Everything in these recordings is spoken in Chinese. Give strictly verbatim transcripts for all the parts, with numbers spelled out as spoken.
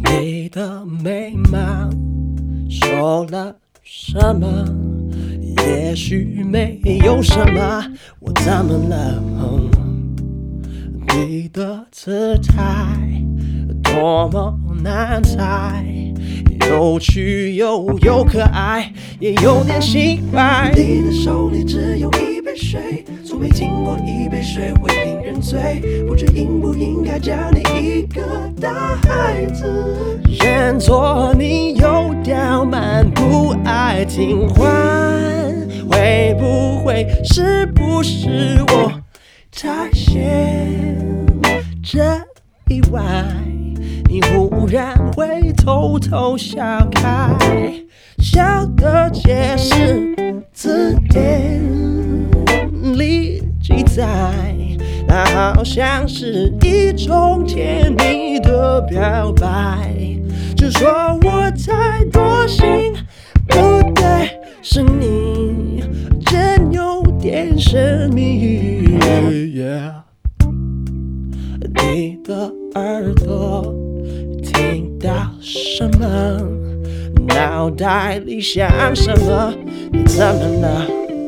你的美貌说了什么？也许没有什么，我怎么了？嗯、你的姿态多么难猜，有趣又有可爱，也有点奇怪。你的手里只有一杯水，从没经过一杯水会令人醉，不知应不应该叫你一个大孩子。认错你有点慢，不爱听话，会不会是不是我太闲？这意外你忽然会偷偷笑开，笑的解释字典里记载，那好像是一种甜蜜的表白。就说我太多心，不对，是你真有点神秘。Yeah. 你的耳朵听到什么？脑袋里想什么？你怎么了？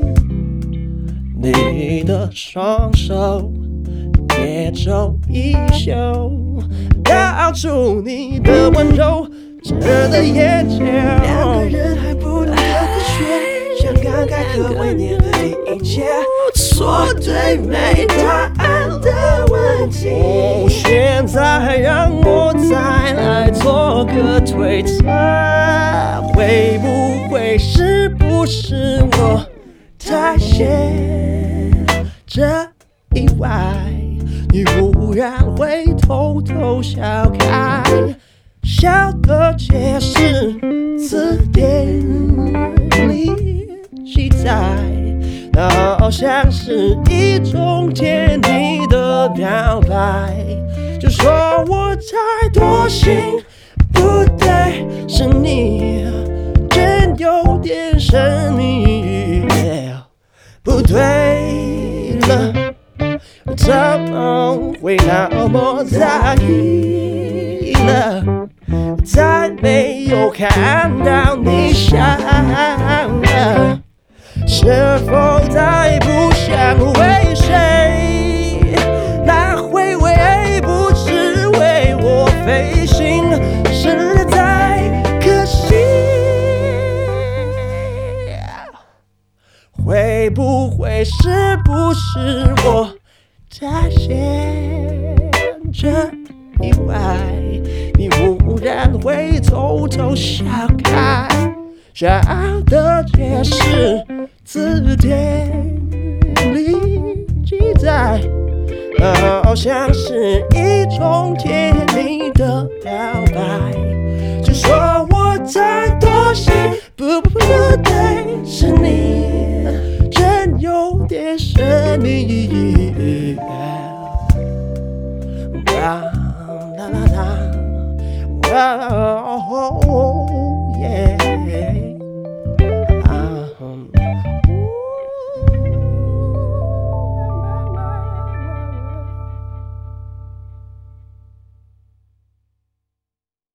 你的双手捏皱衣袖，道出你的温柔，遮的眼角。两个人还不能科学，像刚开课为年的第一节，错对没答案的问题。哦，现在让我再来做个推测，会不会是不是我太闲？这意外你忽然会偷偷笑开，笑的解释字典里记载，那好像是一种甜蜜的表白。就说我太多心，不对，是你真有点神秘。不对了，怎么会那么在意了？再没有看到你笑了，是否再不想为谁？那会为不是为我费心，实在可惜。会不会是不是我太闲？这意外你忽然会偷偷笑开，笑的解释字典里记载，好像是一种甜蜜的表白。就说我太多心，不不不对，是你真有点神秘。啦啦啦，哦耶。